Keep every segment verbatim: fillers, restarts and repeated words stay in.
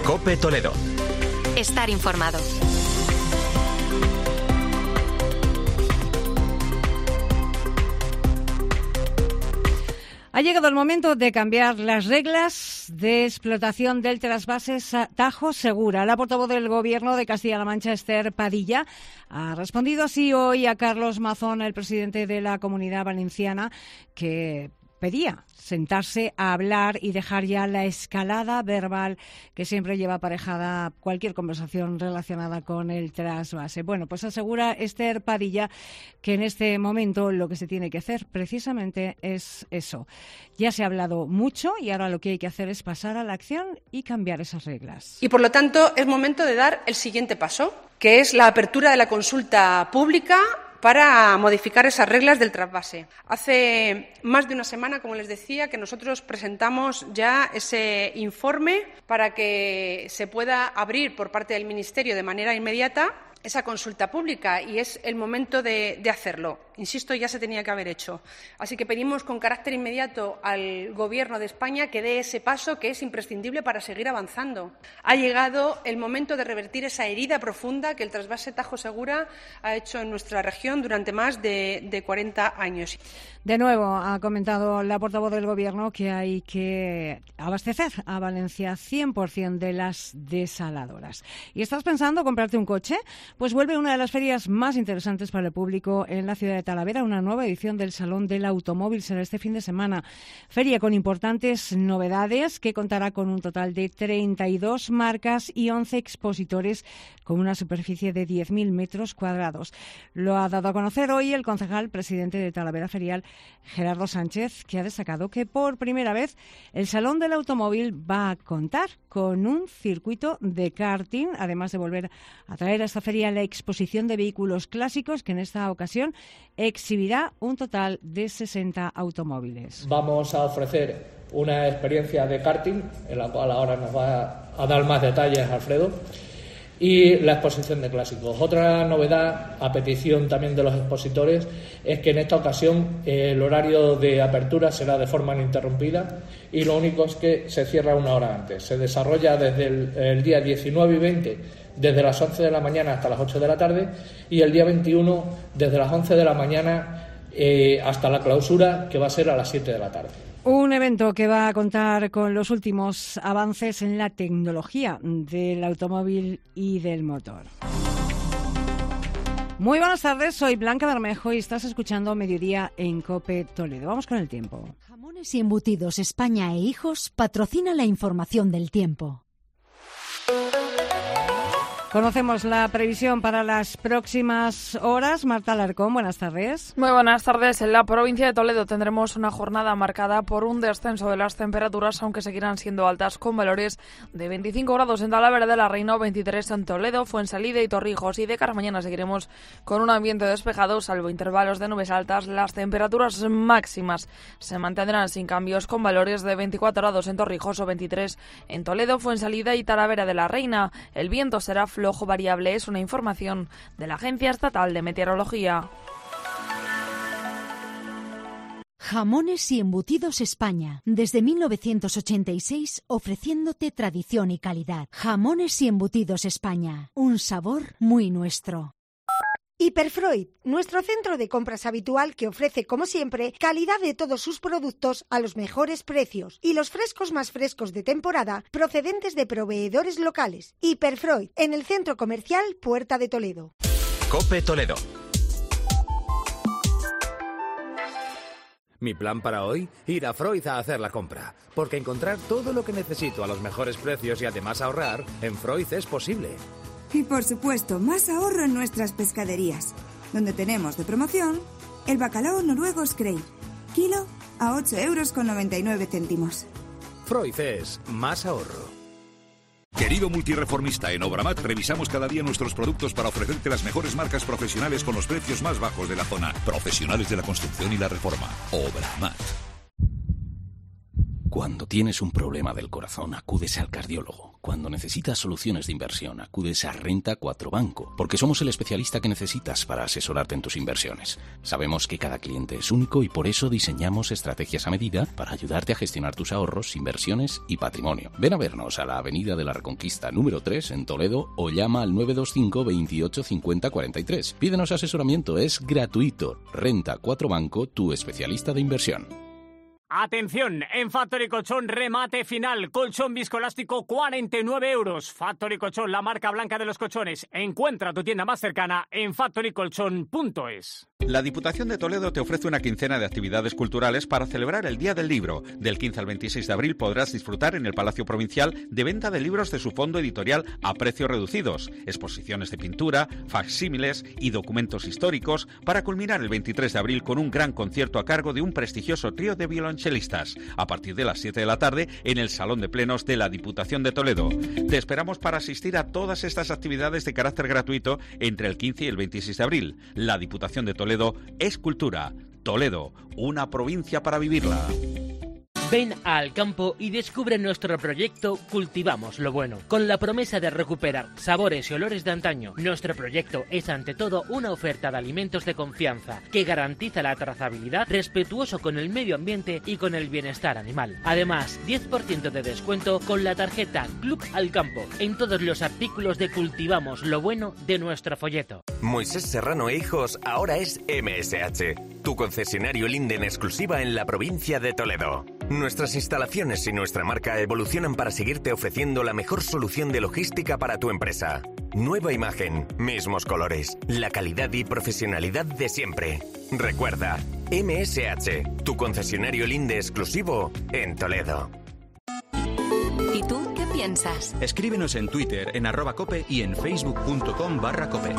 COPE Toledo. Estar informado. Ha llegado el momento de cambiar las reglas de explotación del trasvase Tajo Segura. La portavoz del Gobierno de Castilla-La Mancha, Esther Padilla, ha respondido así hoy a Carlos Mazón, el presidente de la Comunidad Valenciana, que pedía sentarse a hablar y dejar ya la escalada verbal que siempre lleva aparejada cualquier conversación relacionada con el trasvase. Bueno, pues asegura Esther Padilla que en este momento lo que se tiene que hacer precisamente es eso. Ya se ha hablado mucho y ahora lo que hay que hacer es pasar a la acción y cambiar esas reglas. Y por lo tanto es momento de dar el siguiente paso, que es la apertura de la consulta pública para modificar esas reglas del trasvase. Hace más de una semana, como les decía, que nosotros presentamos ya ese informe para que se pueda abrir por parte del Ministerio de manera inmediata esa consulta pública, y es el momento de, de hacerlo. Insisto, ya se tenía que haber hecho. Así que pedimos con carácter inmediato al Gobierno de España que dé ese paso que es imprescindible para seguir avanzando. Ha llegado el momento de revertir esa herida profunda que el trasvase Tajo Segura ha hecho en nuestra región durante más de, de cuarenta años. De nuevo, ha comentado la portavoz del Gobierno que hay que abastecer a Valencia cien por ciento de las desaladoras. ¿Y estás pensando comprarte un coche? Pues vuelve una de las ferias más interesantes para el público en la ciudad de Talavera, una nueva edición del Salón del Automóvil. Será este fin de semana. Feria con importantes novedades que contará con un total de treinta y dos marcas y once expositores con una superficie de diez mil metros cuadrados. Lo ha dado a conocer hoy el concejal presidente de Talavera Ferial, Gerardo Sánchez, que ha destacado que por primera vez el Salón del Automóvil va a contar con un circuito de karting, además de volver a traer a esta feria la exposición de vehículos clásicos, que en esta ocasión exhibirá un total de sesenta automóviles. Vamos a ofrecer una experiencia de karting, en la cual ahora nos va a dar más detalles Alfredo, y la exposición de clásicos. Otra novedad, a petición también de los expositores, es que en esta ocasión eh, el horario de apertura será de forma ininterrumpida y lo único es que se cierra una hora antes. Se desarrolla desde el, el día diecinueve y veinte, desde las once de la mañana hasta las ocho de la tarde, y el día veintiuno desde las once de la mañana eh, hasta la clausura, que va a ser a las siete de la tarde. Un evento que va a contar con los últimos avances en la tecnología del automóvil y del motor. Muy buenas tardes, soy Blanca Bermejo y estás escuchando Mediodía en COPE Toledo. Vamos con el tiempo. Jamones y Embutidos España e Hijos patrocina la información del tiempo. Conocemos la previsión para las próximas horas. Marta Alarcón, buenas tardes. Muy buenas tardes. En la provincia de Toledo tendremos una jornada marcada por un descenso de las temperaturas, aunque seguirán siendo altas, con valores de veinticinco grados en Talavera de la Reina, veintitrés en Toledo, Fuensalida y Torrijos. Y de cara a mañana seguiremos con un ambiente despejado, salvo intervalos de nubes altas. Las temperaturas máximas se mantendrán sin cambios, con valores de veinticuatro grados en Torrijos o veintitrés en Toledo, Fuensalida y Talavera de la Reina. El viento será flojo variable, es una información de la Agencia Estatal de Meteorología. Jamones y Embutidos España, desde mil novecientos ochenta y seis ofreciéndote tradición y calidad. Jamones y Embutidos España, un sabor muy nuestro. Hiperfreud, nuestro centro de compras habitual que ofrece, como siempre, calidad de todos sus productos a los mejores precios y los frescos más frescos de temporada procedentes de proveedores locales. Hiperfreud, en el centro comercial Puerta de Toledo. COPE Toledo. Mi plan para hoy, ir a Freud a hacer la compra, porque encontrar todo lo que necesito a los mejores precios y además ahorrar, en Freud es posible. Y por supuesto, más ahorro en nuestras pescaderías, donde tenemos de promoción el bacalao noruego Screy, kilo a ocho euros con noventa y nueve céntimos. Freud es más ahorro. Querido multireformista, en Obramat revisamos cada día nuestros productos para ofrecerte las mejores marcas profesionales con los precios más bajos de la zona. Profesionales de la construcción y la reforma. Obramat. Cuando tienes un problema del corazón, acudes al cardiólogo. Cuando necesitas soluciones de inversión, acudes a Renta cuatro Banco, porque somos el especialista que necesitas para asesorarte en tus inversiones. Sabemos que cada cliente es único y por eso diseñamos estrategias a medida para ayudarte a gestionar tus ahorros, inversiones y patrimonio. Ven a vernos a la Avenida de la Reconquista número tres en Toledo o llama al nueve dos cinco, veintiocho, cincuenta, cuarenta y tres. Pídenos asesoramiento, es gratuito. Renta cuatro Banco, tu especialista de inversión. Atención, en Factory Colchón remate final, colchón viscoelástico cuarenta y nueve euros. Factory Colchón, la marca blanca de los colchones. Encuentra tu tienda más cercana en factory colchón punto es. La Diputación de Toledo te ofrece una quincena de actividades culturales para celebrar el Día del Libro. Del quince al veintiséis de abril podrás disfrutar en el Palacio Provincial de venta de libros de su fondo editorial a precios reducidos, exposiciones de pintura, facsímiles y documentos históricos, para culminar el veintitrés de abril con un gran concierto a cargo de un prestigioso trío de violonchelistas, a partir de las siete de la tarde en el Salón de Plenos de la Diputación de Toledo. Te esperamos para asistir a todas estas actividades de carácter gratuito entre el quince y el veintiséis de abril. La Diputación de Toledo es cultura. Toledo, una provincia para vivirla. Ven a Alcampo y descubre nuestro proyecto Cultivamos lo Bueno, con la promesa de recuperar sabores y olores de antaño. Nuestro proyecto es ante todo una oferta de alimentos de confianza que garantiza la trazabilidad, respetuoso con el medio ambiente y con el bienestar animal. Además, diez por ciento de descuento con la tarjeta Club Alcampo en todos los artículos de Cultivamos lo Bueno de nuestro folleto. Moisés Serrano e Hijos ahora es M S H, tu concesionario Linde en exclusiva en la provincia de Toledo. Nuestras instalaciones y nuestra marca evolucionan para seguirte ofreciendo la mejor solución de logística para tu empresa. Nueva imagen, mismos colores, la calidad y profesionalidad de siempre. Recuerda, M S H, tu concesionario Linde exclusivo en Toledo. ¿Y tú qué piensas? Escríbenos en Twitter en arroba cope y en facebook.com barra cope.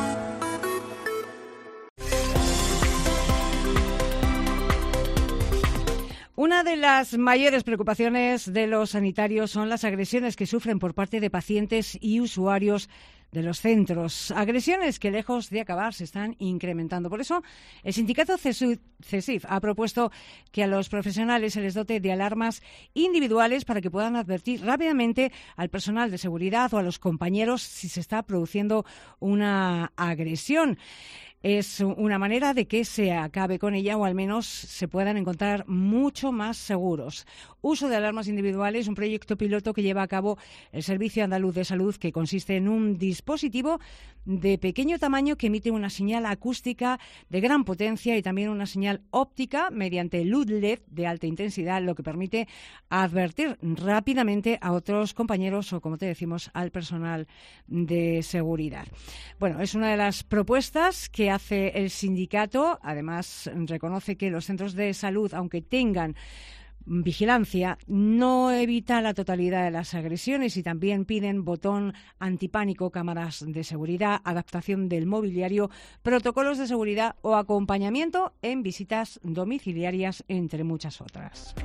Una de las mayores preocupaciones de los sanitarios son las agresiones que sufren por parte de pacientes y usuarios de los centros. Agresiones que, lejos de acabar, se están incrementando. Por eso, el sindicato CESIF ha propuesto que a los profesionales se les dote de alarmas individuales para que puedan advertir rápidamente al personal de seguridad o a los compañeros si se está produciendo una agresión. Es una manera de que se acabe con ella o al menos se puedan encontrar mucho más seguros. Uso de alarmas individuales, un proyecto piloto que lleva a cabo el Servicio Andaluz de Salud, que consiste en un dispositivo de pequeño tamaño que emite una señal acústica de gran potencia y también una señal óptica mediante luz L E D de alta intensidad, lo que permite advertir rápidamente a otros compañeros o, como te decimos, al personal de seguridad. Bueno, es una de las propuestas que hace el sindicato. Además, reconoce que los centros de salud, aunque tengan vigilancia, no evita la totalidad de las agresiones y también piden botón antipánico, cámaras de seguridad, adaptación del mobiliario, protocolos de seguridad o acompañamiento en visitas domiciliarias, entre muchas otras.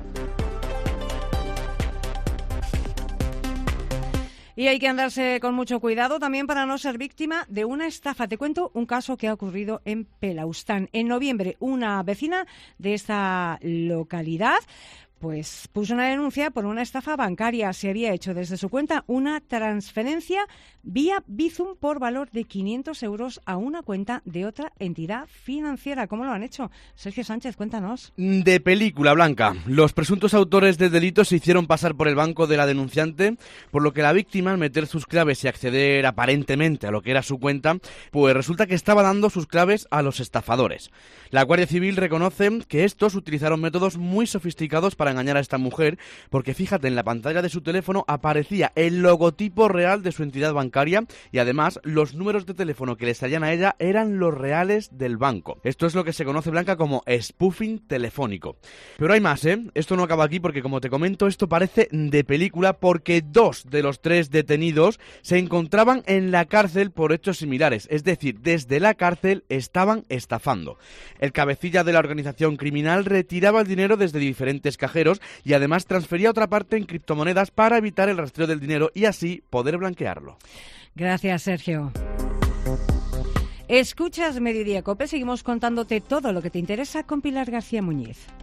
Y hay que andarse con mucho cuidado también para no ser víctima de una estafa. Te cuento un caso que ha ocurrido en Pelaustán. En noviembre, una vecina de esta localidad pues puso una denuncia por una estafa bancaria. Se había hecho desde su cuenta una transferencia vía Bizum por valor de quinientos euros a una cuenta de otra entidad financiera. ¿Cómo lo han hecho? Sergio Sánchez, cuéntanos. De película, Blanca. Los presuntos autores del delito se hicieron pasar por el banco de la denunciante, por lo que la víctima, al meter sus claves y acceder aparentemente a lo que era su cuenta, pues resulta que estaba dando sus claves a los estafadores. La Guardia Civil reconoce que estos utilizaron métodos muy sofisticados para engañar a esta mujer, porque fíjate, en la pantalla de su teléfono aparecía el logotipo real de su entidad bancaria y además los números de teléfono que le salían a ella eran los reales del banco. Esto es lo que se conoce, Blanca, como spoofing telefónico. Pero hay más, ¿eh? Esto no acaba aquí porque, como te comento, esto parece de película, porque dos de los tres detenidos se encontraban en la cárcel por hechos similares, es decir, desde la cárcel estaban estafando. El cabecilla de la organización criminal retiraba el dinero desde diferentes cajeros y además transfería otra parte en criptomonedas para evitar el rastreo del dinero y así poder blanquearlo. Gracias, Sergio. Escuchas Mediodía Cope, seguimos contándote todo lo que te interesa con Pilar García Muñiz.